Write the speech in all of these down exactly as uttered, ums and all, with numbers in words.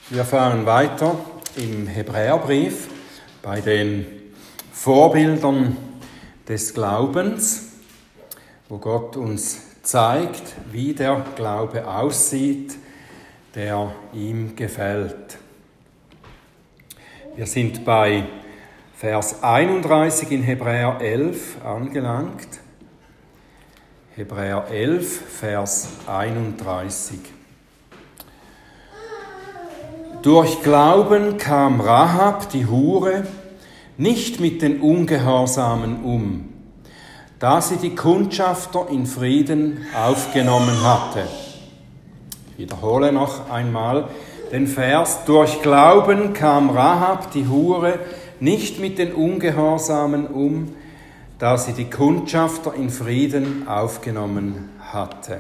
Wir fahren weiter im Hebräerbrief bei den Vorbildern des Glaubens, wo Gott uns zeigt, wie der Glaube aussieht, der ihm gefällt. Wir sind bei Vers einunddreißig in Hebräer elf angelangt. Hebräer elf, Vers einunddreißig. Durch Glauben kam Rahab, die Hure, nicht mit den Ungehorsamen um, da sie die Kundschafter in Frieden aufgenommen hatte. Ich wiederhole noch einmal den Vers. Durch Glauben kam Rahab, die Hure, nicht mit den Ungehorsamen um, da sie die Kundschafter in Frieden aufgenommen hatte.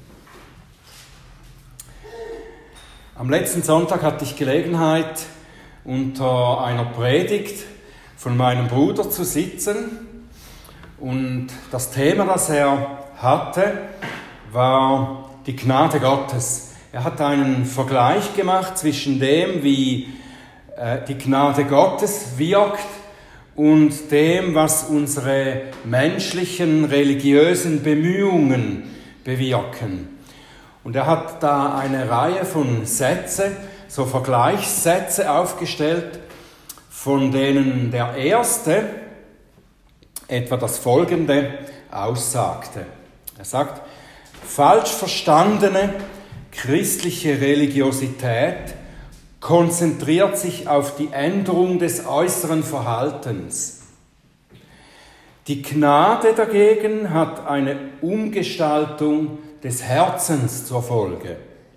Am letzten Sonntag hatte ich Gelegenheit, unter einer Predigt von meinem Bruder zu sitzen. Und das Thema, das er hatte, war die Gnade Gottes. Er hat einen Vergleich gemacht zwischen dem, wie äh, die Gnade Gottes wirkt und dem, was unsere menschlichen, religiösen Bemühungen bewirken. Und er hat da eine Reihe von Sätze, so Vergleichssätze aufgestellt, von denen der erste etwa das Folgende aussagte. Er sagt, falsch verstandene christliche Religiosität konzentriert sich auf die Änderung des äußeren Verhaltens. Die Gnade dagegen hat eine Umgestaltung des Herzens zur Folge.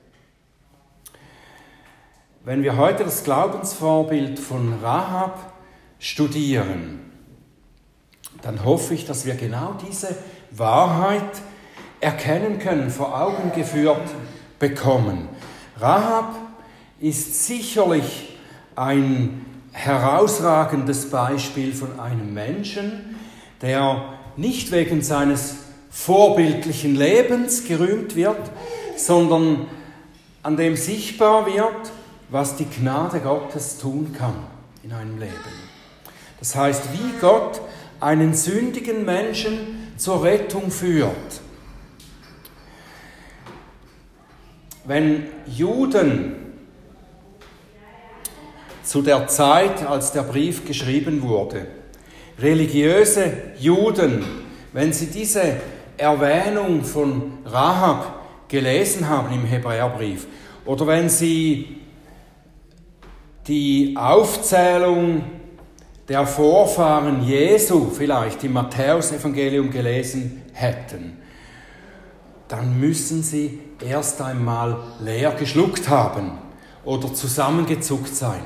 Wenn wir heute das Glaubensvorbild von Rahab studieren, dann hoffe ich, dass wir genau diese Wahrheit erkennen können, vor Augen geführt bekommen. Rahab ist sicherlich ein herausragendes Beispiel von einem Menschen, der nicht wegen seines vorbildlichen Lebens gerühmt wird, sondern an dem sichtbar wird, was die Gnade Gottes tun kann in einem Leben. Das heißt, wie Gott einen sündigen Menschen zur Rettung führt. Wenn Juden zu der Zeit, als der Brief geschrieben wurde, religiöse Juden, wenn sie diese Erwähnung von Rahab gelesen haben im Hebräerbrief oder wenn sie die Aufzählung der Vorfahren Jesu vielleicht im Matthäusevangelium gelesen hätten, dann müssen sie erst einmal leer geschluckt haben oder zusammengezuckt sein.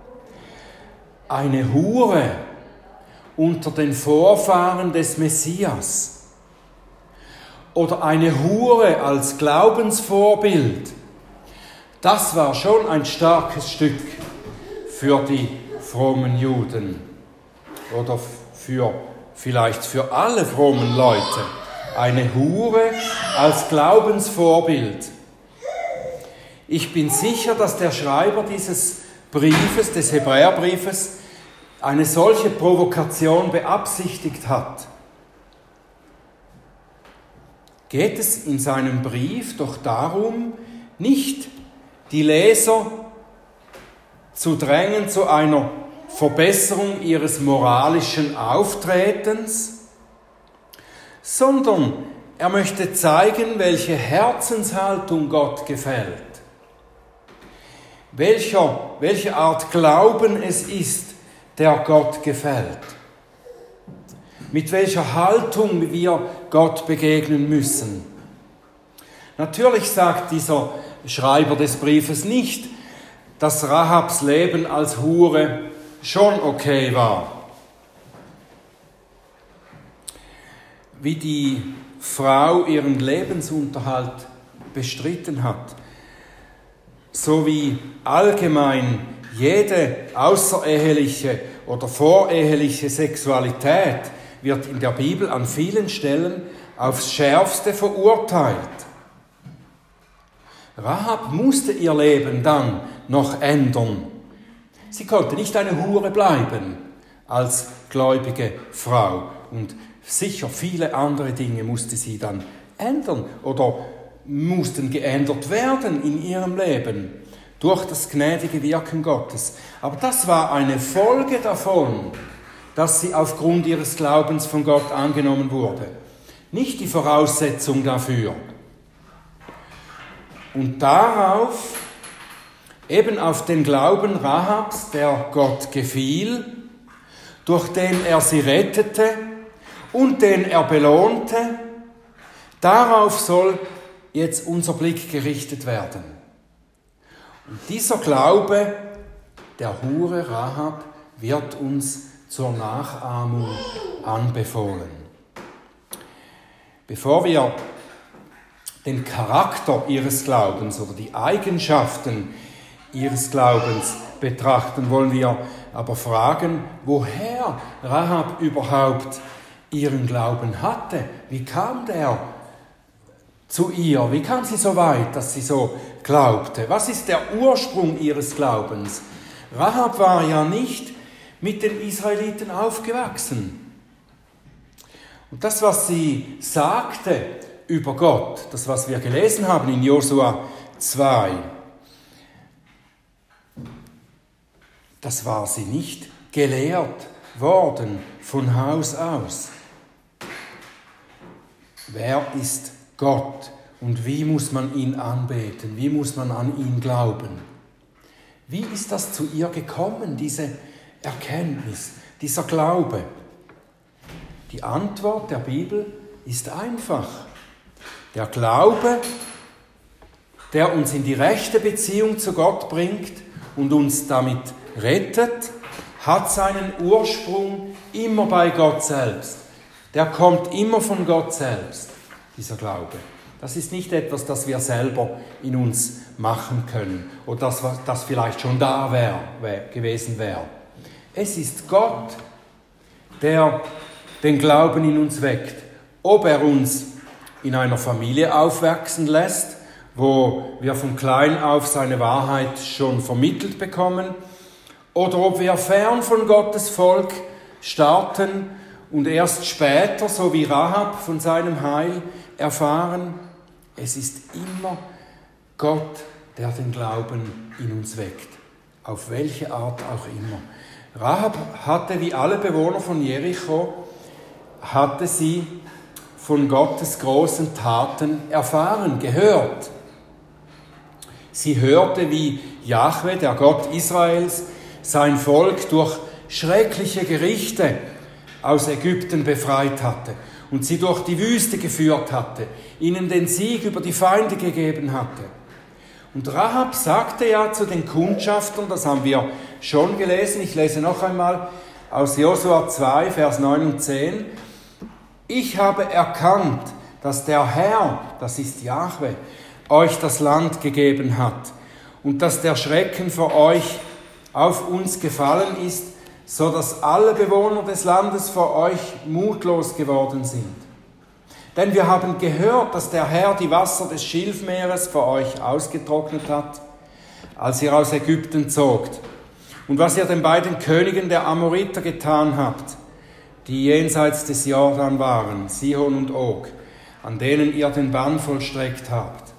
Eine Hure unter den Vorfahren des Messias oder eine Hure als Glaubensvorbild, das war schon ein starkes Stück für die frommen Juden oder für, vielleicht für alle frommen Leute. Eine Hure als Glaubensvorbild. Ich bin sicher, dass der Schreiber dieses Briefes, des Hebräerbriefes, eine solche Provokation beabsichtigt hat. Geht es in seinem Brief doch darum, nicht die Leser zu drängen zu einer Verbesserung ihres moralischen Auftretens, sondern er möchte zeigen, welche Herzenshaltung Gott gefällt, welcher, welche Art Glauben es ist, der Gott gefällt, mit welcher Haltung wir Gott begegnen müssen. Natürlich sagt dieser Schreiber des Briefes nicht, dass Rahabs Leben als Hure schon okay war. Wie die Frau ihren Lebensunterhalt bestritten hat, so wie allgemein jede außereheliche oder voreheliche Sexualität wird in der Bibel an vielen Stellen aufs Schärfste verurteilt. Rahab musste ihr Leben dann noch ändern. Sie konnte nicht eine Hure bleiben als gläubige Frau. Und sicher viele andere Dinge musste sie dann ändern oder mussten geändert werden in ihrem Leben durch das gnädige Wirken Gottes. Aber das war eine Folge davon, dass sie aufgrund ihres Glaubens von Gott angenommen wurde. Nicht die Voraussetzung dafür. Und darauf, eben auf den Glauben Rahabs, der Gott gefiel, durch den er sie rettete und den er belohnte, darauf soll jetzt unser Blick gerichtet werden. Und dieser Glaube der Hure Rahab wird uns zur Nachahmung anbefohlen. Bevor wir den Charakter ihres Glaubens oder die Eigenschaften ihres Glaubens betrachten, wollen wir aber fragen, woher Rahab überhaupt ihren Glauben hatte. Wie kam der zu ihr? Wie kam sie so weit, dass sie so glaubte? Was ist der Ursprung ihres Glaubens? Rahab war ja nicht mit den Israeliten aufgewachsen. Und das, was sie sagte über Gott, das, was wir gelesen haben in Josua zwei, das war sie nicht gelehrt worden von Haus aus. Wer ist Gott und wie muss man ihn anbeten? Wie muss man an ihn glauben? Wie ist das zu ihr gekommen, diese Erkenntnis, dieser Glaube? Die Antwort der Bibel ist einfach. Der Glaube, der uns in die rechte Beziehung zu Gott bringt und uns damit rettet, hat seinen Ursprung immer bei Gott selbst. Der kommt immer von Gott selbst, dieser Glaube. Das ist nicht etwas, das wir selber in uns machen können oder das, das vielleicht schon da wär, wär, gewesen wäre. Es ist Gott, der den Glauben in uns weckt. Ob er uns in einer Familie aufwachsen lässt, wo wir von klein auf seine Wahrheit schon vermittelt bekommen, oder ob wir fern von Gottes Volk starten und erst später, so wie Rahab, von seinem Heil erfahren. Es ist immer Gott, der den Glauben in uns weckt, auf welche Art auch immer. Rahab hatte, wie alle Bewohner von Jericho, hatte sie von Gottes großen Taten erfahren, gehört. Sie hörte, wie Jahwe, der Gott Israels, sein Volk durch schreckliche Gerichte aus Ägypten befreit hatte und sie durch die Wüste geführt hatte, ihnen den Sieg über die Feinde gegeben hatte. Und Rahab sagte ja zu den Kundschaftern, das haben wir schon gelesen, ich lese noch einmal aus Josua zwei, Vers neun und zehn, ich habe erkannt, dass der Herr, das ist Jahwe, euch das Land gegeben hat und dass der Schrecken vor euch auf uns gefallen ist, so dass alle Bewohner des Landes vor euch mutlos geworden sind. Denn wir haben gehört, dass der Herr die Wasser des Schilfmeeres vor euch ausgetrocknet hat, als ihr aus Ägypten zogt, und was ihr den beiden Königen der Amoriter getan habt, die jenseits des Jordan waren, Sihon und Og, an denen ihr den Bann vollstreckt habt.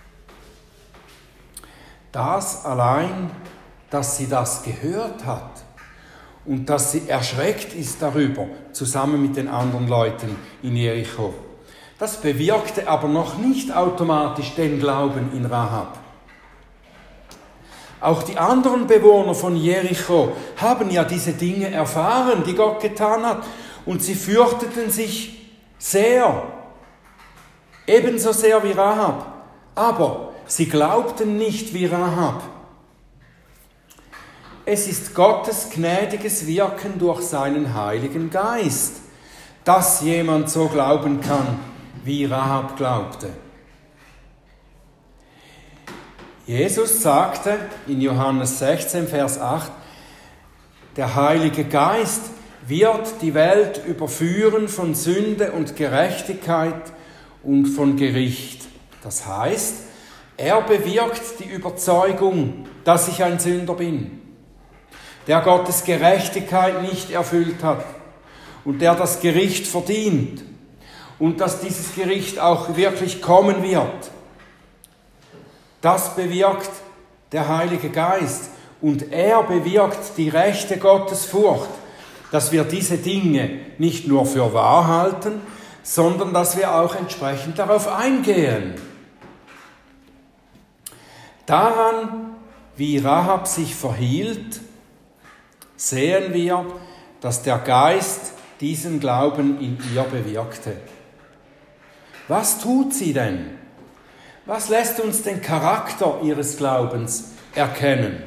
Das allein, dass sie das gehört hat und dass sie erschreckt ist darüber, zusammen mit den anderen Leuten in Jericho, das bewirkte aber noch nicht automatisch den Glauben in Rahab. Auch die anderen Bewohner von Jericho haben ja diese Dinge erfahren, die Gott getan hat, und sie fürchteten sich sehr, ebenso sehr wie Rahab, aber sie glaubten nicht wie Rahab. Es ist Gottes gnädiges Wirken durch seinen Heiligen Geist, dass jemand so glauben kann, wie Rahab glaubte. Jesus sagte in Johannes sechzehn, Vers acht, der Heilige Geist wird die Welt überführen von Sünde und Gerechtigkeit und von Gericht. Das heißt, Er bewirkt die Überzeugung, dass ich ein Sünder bin, der Gottes Gerechtigkeit nicht erfüllt hat und der das Gericht verdient und dass dieses Gericht auch wirklich kommen wird. Das bewirkt der Heilige Geist und er bewirkt die rechte Gottesfurcht, dass wir diese Dinge nicht nur für wahr halten, sondern dass wir auch entsprechend darauf eingehen. Daran, wie Rahab sich verhielt, sehen wir, dass der Geist diesen Glauben in ihr bewirkte. Was tut sie denn? Was lässt uns den Charakter ihres Glaubens erkennen?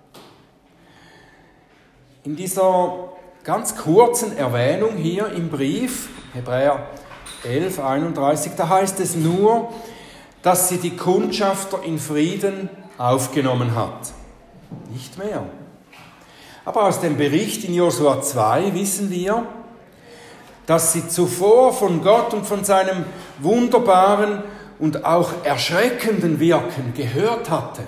In dieser ganz kurzen Erwähnung hier im Brief, Hebräer elf, einunddreißig, da heißt es nur, dass sie die Kundschafter in Frieden aufgenommen hat. Nicht mehr. Aber aus dem Bericht in Josua zwei wissen wir, dass sie zuvor von Gott und von seinem wunderbaren und auch erschreckenden Wirken gehört hatte.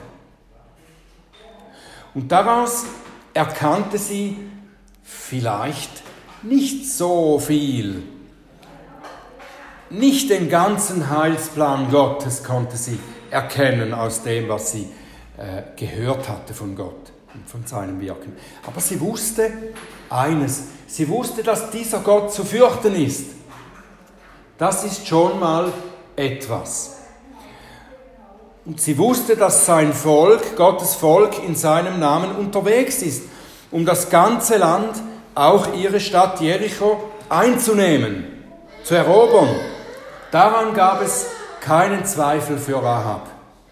Und daraus erkannte sie vielleicht nicht so viel. Nicht den ganzen Heilsplan Gottes konnte sie erkennen aus dem, was sie äh, gehört hatte von Gott und von seinem Wirken. Aber sie wusste eines. Sie wusste, dass dieser Gott zu fürchten ist. Das ist schon mal etwas. Und sie wusste, dass sein Volk, Gottes Volk, in seinem Namen unterwegs ist, um das ganze Land, auch ihre Stadt Jericho, einzunehmen, zu erobern. Daran gab es keinen Zweifel für Rahab.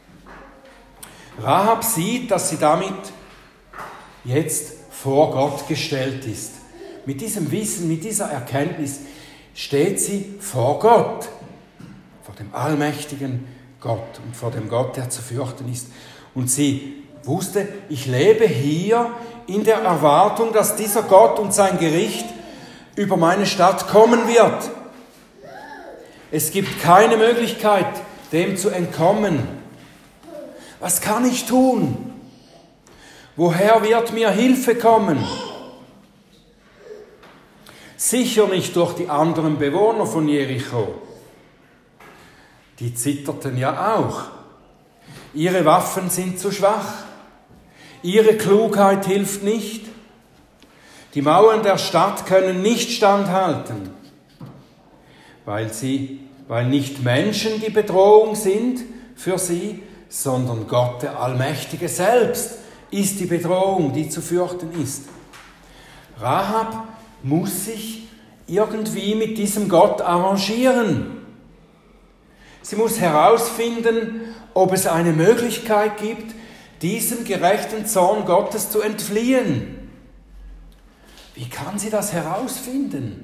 Rahab sieht, dass sie damit jetzt vor Gott gestellt ist. Mit diesem Wissen, mit dieser Erkenntnis steht sie vor Gott, vor dem allmächtigen Gott und vor dem Gott, der zu fürchten ist. Und sie wusste, ich lebe hier in der Erwartung, dass dieser Gott und sein Gericht über meine Stadt kommen wird. Es gibt keine Möglichkeit, dem zu entkommen. Was kann ich tun? Woher wird mir Hilfe kommen? Sicher nicht durch die anderen Bewohner von Jericho. Die zitterten ja auch. Ihre Waffen sind zu schwach. Ihre Klugheit hilft nicht. Die Mauern der Stadt können nicht standhalten, weil sie, weil nicht Menschen die Bedrohung sind für sie, sondern Gott, der Allmächtige selbst, ist die Bedrohung, die zu fürchten ist. Rahab muss sich irgendwie mit diesem Gott arrangieren. Sie muss herausfinden, ob es eine Möglichkeit gibt, diesem gerechten Zorn Gottes zu entfliehen. Wie kann sie das herausfinden?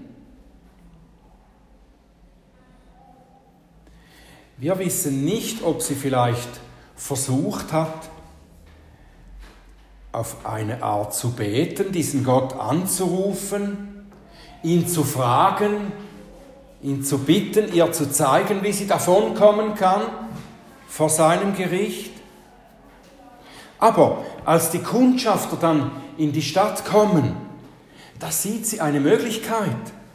Wir wissen nicht, ob sie vielleicht versucht hat, auf eine Art zu beten, diesen Gott anzurufen, ihn zu fragen, ihn zu bitten, ihr zu zeigen, wie sie davonkommen kann vor seinem Gericht. Aber als die Kundschafter dann in die Stadt kommen, da sieht sie eine Möglichkeit.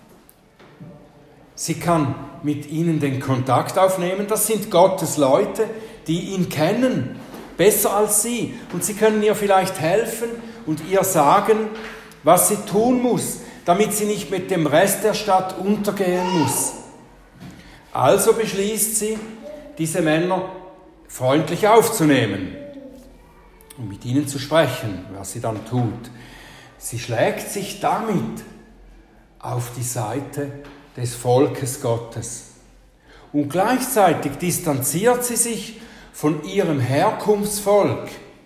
Sie kann mit ihnen den Kontakt aufnehmen. Das sind Gottes Leute, die ihn kennen, besser als sie. Und sie können ihr vielleicht helfen und ihr sagen, was sie tun muss, damit sie nicht mit dem Rest der Stadt untergehen muss. Also beschließt sie, diese Männer freundlich aufzunehmen und mit ihnen zu sprechen, was sie dann tut. Sie schlägt sich damit auf die Seite des Volkes Gottes. Und gleichzeitig distanziert sie sich von ihrem Herkunftsvolk.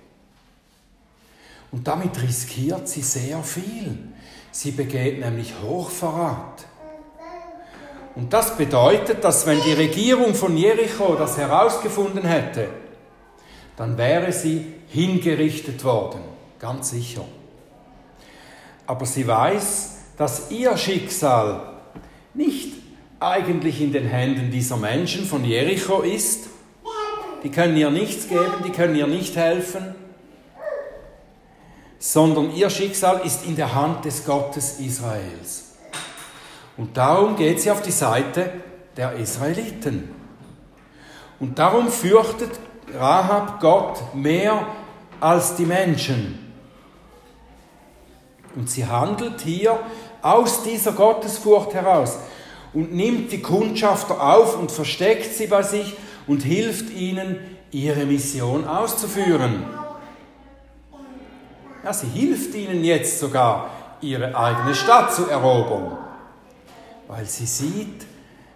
Und damit riskiert sie sehr viel. Sie begeht nämlich Hochverrat. Und das bedeutet, dass wenn die Regierung von Jericho das herausgefunden hätte, dann wäre sie hingerichtet worden, ganz sicher. Aber sie weiß, dass ihr Schicksal nicht eigentlich in den Händen dieser Menschen von Jericho ist. die können ihr nichts geben, die können ihr nicht helfen, sondern ihr Schicksal ist in der Hand des Gottes Israels. Und darum geht sie auf die Seite der Israeliten. Und darum fürchtet Rahab Gott mehr als die Menschen. Und sie handelt hier aus dieser Gottesfurcht heraus und nimmt die Kundschafter auf und versteckt sie bei sich und hilft ihnen, ihre Mission auszuführen. Ja, sie hilft ihnen jetzt sogar, ihre eigene Stadt zu erobern, weil sie sieht,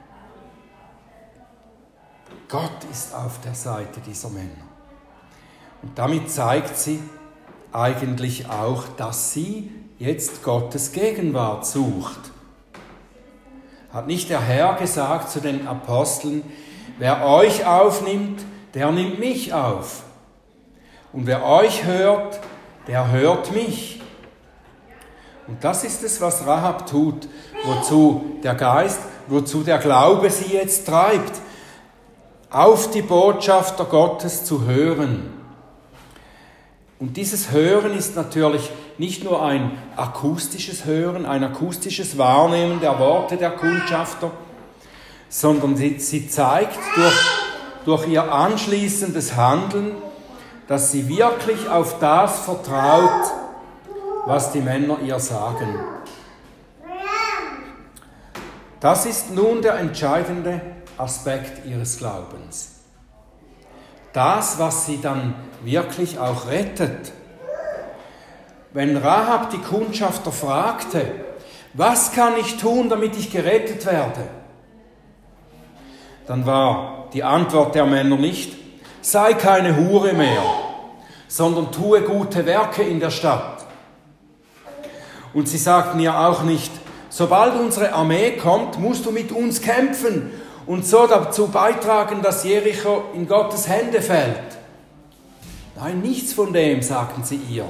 Gott ist auf der Seite dieser Männer. Und damit zeigt sie eigentlich auch, dass sie jetzt Gottes Gegenwart sucht. Hat nicht der Herr gesagt zu den Aposteln, wer euch aufnimmt, der nimmt mich auf. Und wer euch hört, der hört mich. Und das ist es, was Rahab tut, wozu der Geist, wozu der Glaube sie jetzt treibt, auf die Botschafter Gottes zu hören. Und dieses Hören ist natürlich nicht nur ein akustisches Hören, ein akustisches Wahrnehmen der Worte der Kundschafter, sondern sie, sie zeigt durch, durch ihr anschließendes Handeln, dass sie wirklich auf das vertraut, was die Männer ihr sagen. Das ist nun der entscheidende Aspekt ihres Glaubens. Das, was sie dann wirklich auch rettet. Wenn Rahab die Kundschafter fragte, was kann ich tun, damit ich gerettet werde? Dann war die Antwort der Männer nicht, sei keine Hure mehr, sondern tue gute Werke in der Stadt. Und sie sagten ihr auch nicht, sobald unsere Armee kommt, musst du mit uns kämpfen und so dazu beitragen, dass Jericho in Gottes Hände fällt. Nein, nichts von dem, sagten sie ihr.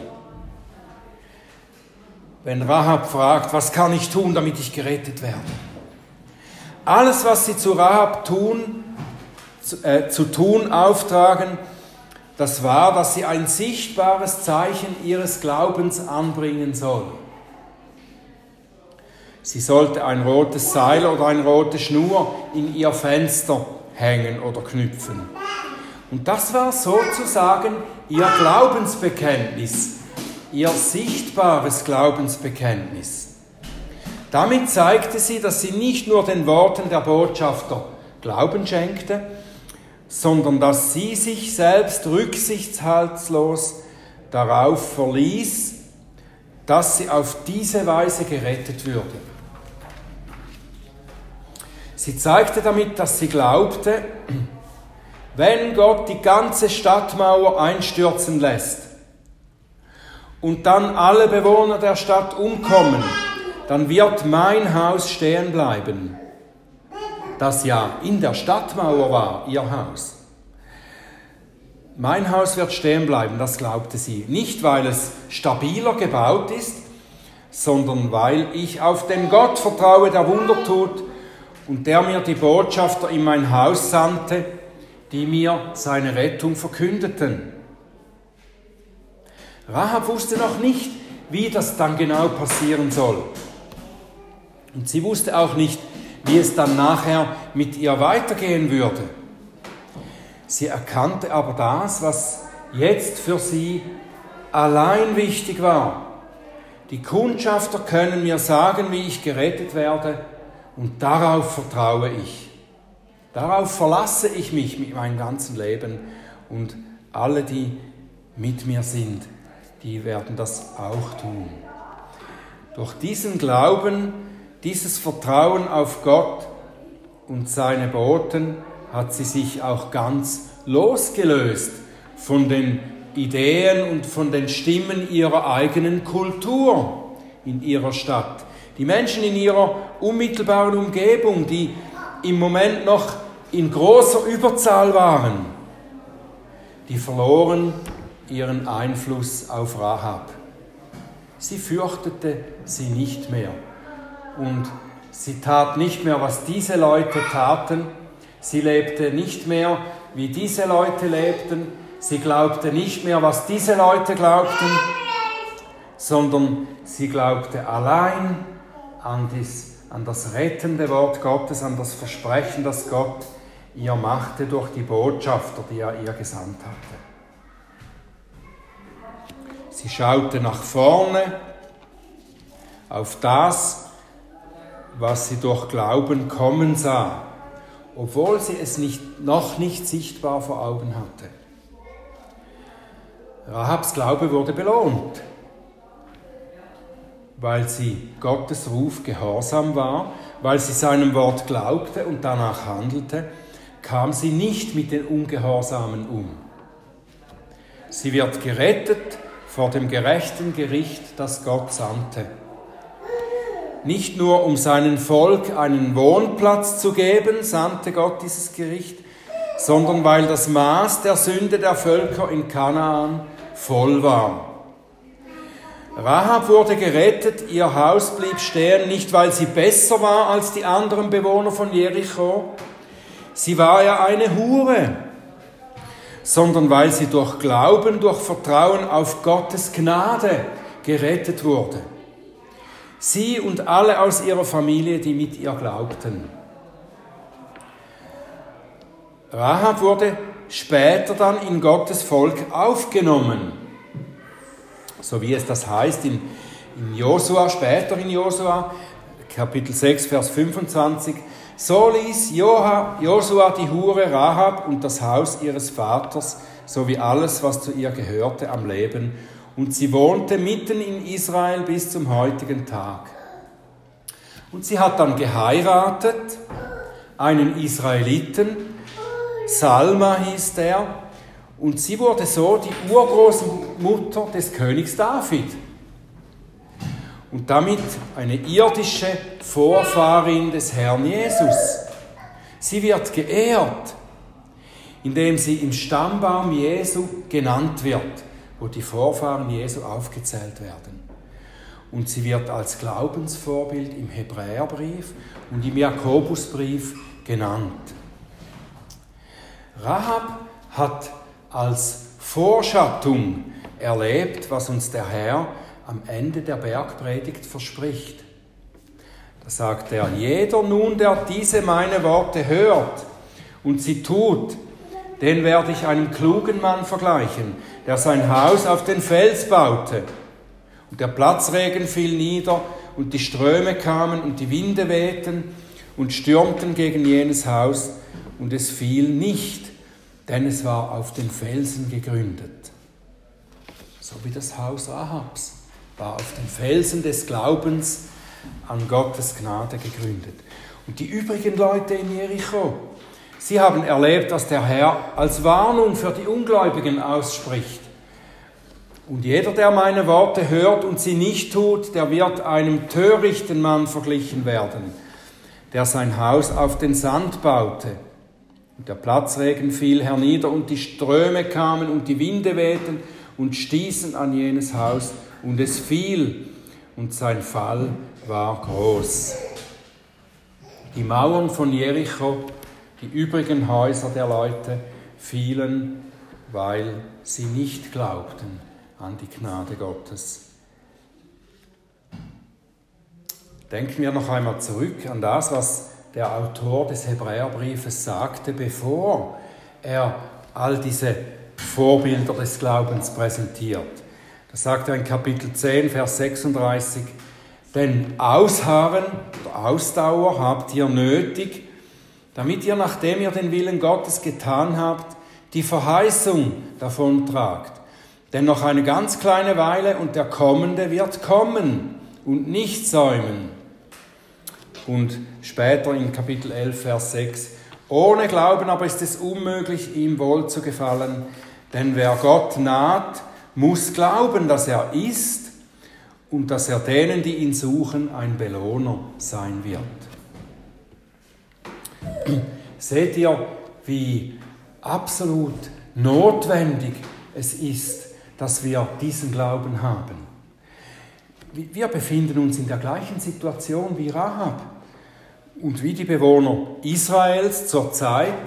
Wenn Rahab fragt, was kann ich tun, damit ich gerettet werde? Alles, was sie zu Rahab tun, zu, äh, zu tun auftragen, das war, dass sie ein sichtbares Zeichen ihres Glaubens anbringen soll. Sie sollte ein rotes Seil oder eine rote Schnur in ihr Fenster hängen oder knüpfen. Und das war sozusagen ihr Glaubensbekenntnis, ihr sichtbares Glaubensbekenntnis. Damit zeigte sie, dass sie nicht nur den Worten der Botschafter Glauben schenkte, sondern dass sie sich selbst rücksichtshaltlos darauf verließ, dass sie auf diese Weise gerettet würde. Sie zeigte damit, dass sie glaubte, wenn Gott die ganze Stadtmauer einstürzen lässt und dann alle Bewohner der Stadt umkommen, dann wird mein Haus stehen bleiben, das ja in der Stadtmauer war, ihr Haus. Mein Haus wird stehen bleiben, das glaubte sie. Nicht, weil es stabiler gebaut ist, sondern weil ich auf den Gott vertraue, der Wunder tut und der mir die Botschafter in mein Haus sandte, die mir seine Rettung verkündeten. Rahab wusste noch nicht, wie das dann genau passieren soll. Und sie wusste auch nicht, wie es dann nachher mit ihr weitergehen würde. Sie erkannte aber das, was jetzt für sie allein wichtig war. Die Kundschafter können mir sagen, wie ich gerettet werde, und darauf vertraue ich. Darauf verlasse ich mich mit meinem ganzen Leben, und alle, die mit mir sind, die werden das auch tun. Durch diesen Glauben, dieses Vertrauen auf Gott und seine Boten hat sie sich auch ganz losgelöst von den Ideen und von den Stimmen ihrer eigenen Kultur in ihrer Stadt. Die Menschen in ihrer unmittelbaren Umgebung, die im Moment noch in großer Überzahl waren, die verloren ihren Einfluss auf Rahab. Sie fürchtete sie nicht mehr und sie tat nicht mehr, was diese Leute taten. Sie lebte nicht mehr wie diese Leute lebten. Sie glaubte nicht mehr, was diese Leute glaubten, sondern sie glaubte allein an, dies, an das rettende Wort Gottes, an das Versprechen, das Gott ihr machte durch die Botschafter, die er ihr gesandt hatte. Sie schaute nach vorne auf das, was sie durch Glauben kommen sah, obwohl sie es nicht, noch nicht sichtbar vor Augen hatte. Rahabs Glaube wurde belohnt, weil sie Gottes Ruf gehorsam war, weil sie seinem Wort glaubte und danach handelte, kam sie nicht mit den Ungehorsamen um. Sie wird gerettet vor dem gerechten Gericht, das Gott sandte. Nicht nur um seinem Volk einen Wohnplatz zu geben, sandte Gott dieses Gericht, sondern weil das Maß der Sünde der Völker in Kanaan voll war. Rahab wurde gerettet, ihr Haus blieb stehen, nicht weil sie besser war als die anderen Bewohner von Jericho, sie war ja eine Hure, sondern weil sie durch Glauben, durch Vertrauen auf Gottes Gnade gerettet wurde. Sie und alle aus ihrer Familie, die mit ihr glaubten. Rahab wurde später dann in Gottes Volk aufgenommen, so wie es das heißt in, in Josua, später in Josua, Kapitel sechs, Vers fünfundzwanzig. So ließ Josua die Hure Rahab und das Haus ihres Vaters sowie alles, was zu ihr gehörte, am Leben, und sie wohnte mitten in Israel bis zum heutigen Tag. Und sie hat dann geheiratet, einen Israeliten, Salma hieß der, und sie wurde so die Urgroßmutter des Königs David. Und damit eine irdische Vorfahrin des Herrn Jesus. Sie wird geehrt, indem sie im Stammbaum Jesu genannt wird, wo die Vorfahren Jesu aufgezählt werden. Und sie wird als Glaubensvorbild im Hebräerbrief und im Jakobusbrief genannt. Rahab hat als Vorschattung erlebt, was uns der Herr am Ende der Bergpredigt verspricht. Da sagt er, jeder nun, der diese meine Worte hört und sie tut, den werde ich einem klugen Mann vergleichen, der sein Haus auf den Fels baute. Und der Platzregen fiel nieder und die Ströme kamen und die Winde wehten und stürmten gegen jenes Haus und es fiel nicht, denn es war auf den Felsen gegründet. So wie das Haus Rahabs war auf den Felsen des Glaubens an Gottes Gnade gegründet. Und die übrigen Leute in Jericho, sie haben erlebt, was der Herr als Warnung für die Ungläubigen ausspricht. Und jeder, der meine Worte hört und sie nicht tut, der wird einem törichten Mann verglichen werden, der sein Haus auf den Sand baute. Und der Platzregen fiel hernieder und die Ströme kamen und die Winde wehten und stießen an jenes Haus und es fiel und sein Fall war groß. Die Mauern von Jericho, die übrigen Häuser der Leute fielen, weil sie nicht glaubten an die Gnade Gottes. Denken wir noch einmal zurück an das, was der Autor des Hebräerbriefes sagte, bevor er all diese Vorbilder des Glaubens präsentiert. Das sagt er in Kapitel zehn, Vers sechsunddreißig. Denn Ausharren oder Ausdauer habt ihr nötig, damit ihr, nachdem ihr den Willen Gottes getan habt, die Verheißung davontragt. Denn noch eine ganz kleine Weile und der Kommende wird kommen und nicht säumen. Und später in Kapitel elf, Vers sechs. Ohne Glauben aber ist es unmöglich, ihm wohl zu gefallen, denn wer Gott naht, muss glauben, dass er ist und dass er denen, die ihn suchen, ein Belohner sein wird. Seht ihr, wie absolut notwendig es ist, dass wir diesen Glauben haben. Wir befinden uns in der gleichen Situation wie Rahab und wie die Bewohner Israels zur Zeit,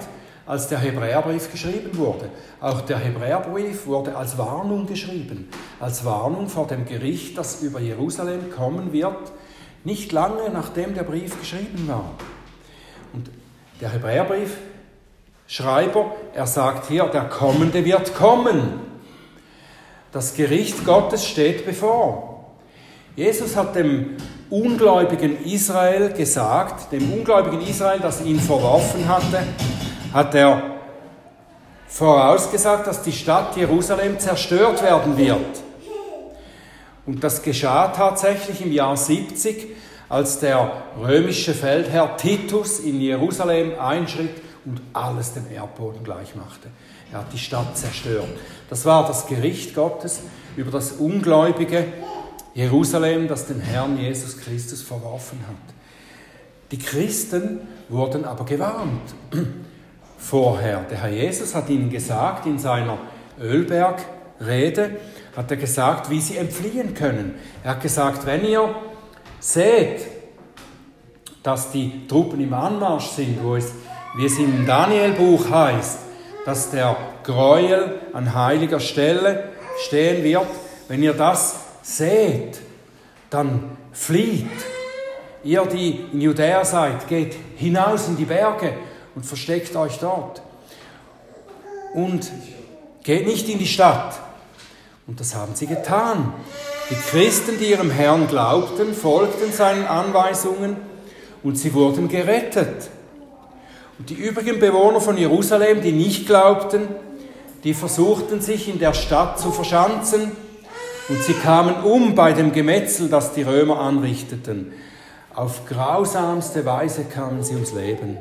als der Hebräerbrief geschrieben wurde. Auch der Hebräerbrief wurde als Warnung geschrieben, als Warnung vor dem Gericht, das über Jerusalem kommen wird, nicht lange nachdem der Brief geschrieben war. Und der Hebräerbriefschreiber, er sagt hier, der Kommende wird kommen. Das Gericht Gottes steht bevor. Jesus hat dem ungläubigen Israel gesagt, dem ungläubigen Israel, das ihn verworfen hatte, hat er vorausgesagt, dass die Stadt Jerusalem zerstört werden wird. Und das geschah tatsächlich im Jahr siebzig, als der römische Feldherr Titus in Jerusalem einschritt und alles dem Erdboden gleich machte. Er hat die Stadt zerstört. Das war das Gericht Gottes über das ungläubige Jerusalem, das den Herrn Jesus Christus verworfen hat. Die Christen wurden aber gewarnt. Vorher. Der Herr Jesus hat ihnen gesagt, in seiner Ölbergrede, hat er gesagt, wie sie entfliehen können. Er hat gesagt, wenn ihr seht, dass die Truppen im Anmarsch sind, wo es, wie es im Danielbuch heißt, dass der Gräuel an heiliger Stelle stehen wird, wenn ihr das seht, dann flieht. Ihr, die in Judäa seid, geht hinaus in die Berge und versteckt euch dort. Und geht nicht in die Stadt. Und das haben sie getan. Die Christen, die ihrem Herrn glaubten, folgten seinen Anweisungen und sie wurden gerettet. Und die übrigen Bewohner von Jerusalem, die nicht glaubten, die versuchten sich in der Stadt zu verschanzen und sie kamen um bei dem Gemetzel, das die Römer anrichteten. Auf grausamste Weise kamen sie ums Leben.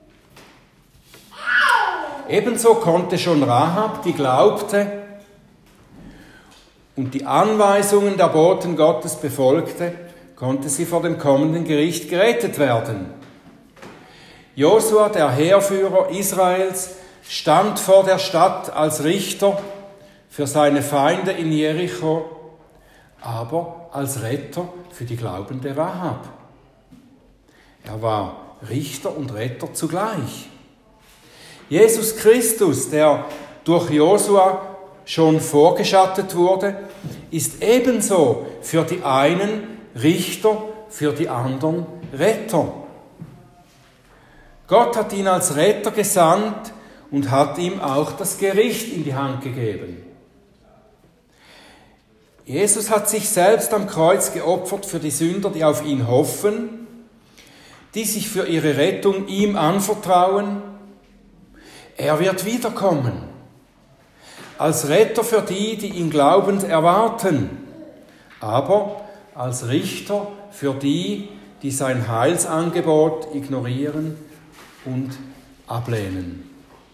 Ebenso konnte schon Rahab, die glaubte und die Anweisungen der Boten Gottes befolgte, konnte sie vor dem kommenden Gericht gerettet werden. Josua, der Heerführer Israels, stand vor der Stadt als Richter für seine Feinde in Jericho, aber als Retter für die glaubende Rahab. Er war Richter und Retter zugleich. Jesus Christus, der durch Josua schon vorgeschattet wurde, ist ebenso für die einen Richter, für die anderen Retter. Gott hat ihn als Retter gesandt und hat ihm auch das Gericht in die Hand gegeben. Jesus hat sich selbst am Kreuz geopfert für die Sünder, die auf ihn hoffen, die sich für ihre Rettung ihm anvertrauen. Er wird wiederkommen, als Retter für die, die ihn glaubend erwarten, aber als Richter für die, die sein Heilsangebot ignorieren und ablehnen.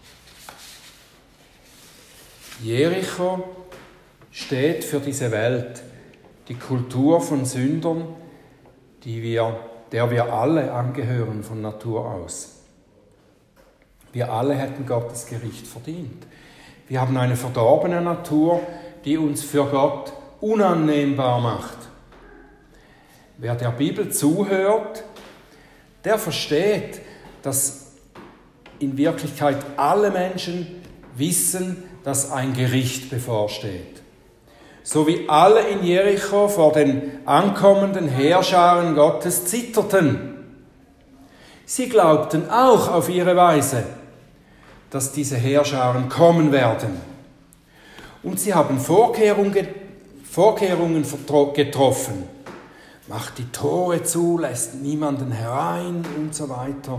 Jericho steht für diese Welt, die Kultur von Sündern, die wir, der wir alle angehören von Natur aus. Wir alle hätten Gottes Gericht verdient. Wir haben eine verdorbene Natur, die uns für Gott unannehmbar macht. Wer der Bibel zuhört, der versteht, dass in Wirklichkeit alle Menschen wissen, dass ein Gericht bevorsteht. So wie alle in Jericho vor den ankommenden Heerscharen Gottes zitterten. Sie glaubten auch auf ihre Weise, dass diese Heerscharen kommen werden. Und sie haben Vorkehrungen, Vorkehrungen getroffen. Macht die Tore zu, lässt niemanden herein und so weiter.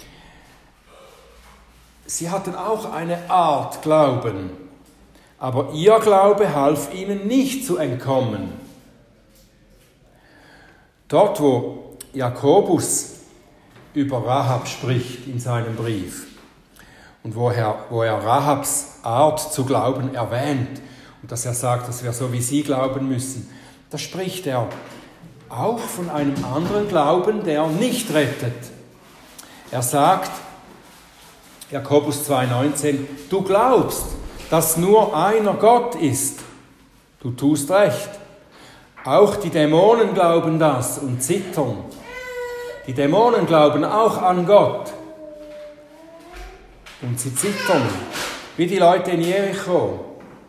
Sie hatten auch eine Art Glauben, aber ihr Glaube half ihnen nicht zu entkommen. Dort, wo Jakobus über Rahab spricht in seinem Brief und wo er, wo er Rahabs Art zu glauben erwähnt und dass er sagt, dass wir so wie sie glauben müssen, da spricht er auch von einem anderen Glauben, der nicht rettet. Er sagt, Jakobus zwei neunzehn, du glaubst, dass nur einer Gott ist. Du tust recht. Auch die Dämonen glauben das und zittern. Die Dämonen glauben auch an Gott. Und sie zittern, wie die Leute in Jericho.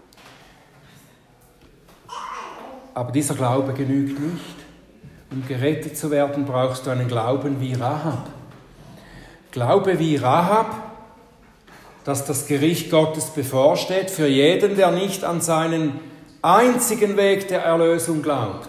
Aber dieser Glaube genügt nicht. Um gerettet zu werden, brauchst du einen Glauben wie Rahab. Glaube wie Rahab, dass das Gericht Gottes bevorsteht für jeden, der nicht an seinen einzigen Weg der Erlösung glaubt.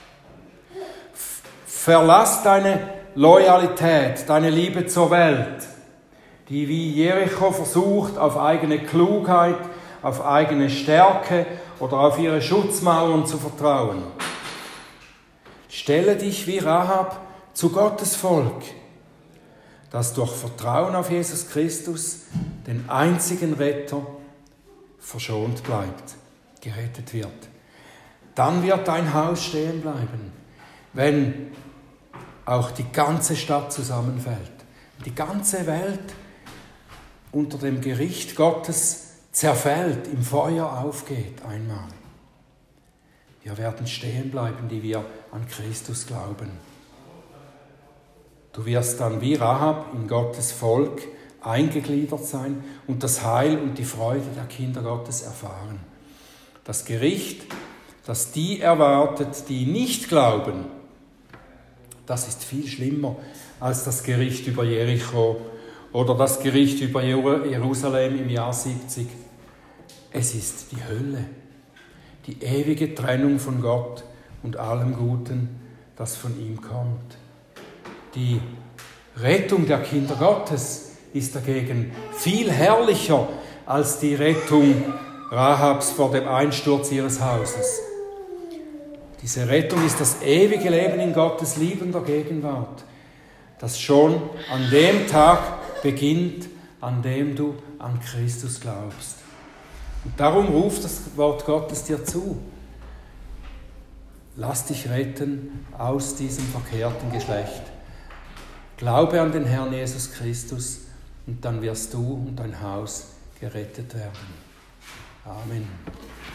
Verlass deine Loyalität, deine Liebe zur Welt, die wie Jericho versucht, auf eigene Klugheit, auf eigene Stärke oder auf ihre Schutzmauern zu vertrauen. Stelle dich wie Rahab zu Gottes Volk, das durch Vertrauen auf Jesus Christus, den einzigen Retter, verschont bleibt, gerettet wird. Dann wird dein Haus stehen bleiben, wenn auch die ganze Stadt zusammenfällt, die ganze Welt unter dem Gericht Gottes zerfällt, im Feuer aufgeht einmal. Wir werden stehen bleiben, die wir an Christus glauben. Du wirst dann wie Rahab in Gottes Volk eingegliedert sein und das Heil und die Freude der Kinder Gottes erfahren. Das Gericht, das die erwartet, die nicht glauben, das ist viel schlimmer als das Gericht über Jericho oder das Gericht über Jerusalem im Jahr siebzig. Es ist die Hölle, die ewige Trennung von Gott und allem Guten, das von ihm kommt. Die Rettung der Kinder Gottes ist dagegen viel herrlicher als die Rettung Rahabs vor dem Einsturz ihres Hauses. Diese Rettung ist das ewige Leben in Gottes liebender Gegenwart, das schon an dem Tag beginnt, an dem du an Christus glaubst. Und darum ruft das Wort Gottes dir zu. Lass dich retten aus diesem verkehrten Geschlecht. Glaube an den Herrn Jesus Christus und dann wirst du und dein Haus gerettet werden. Amen.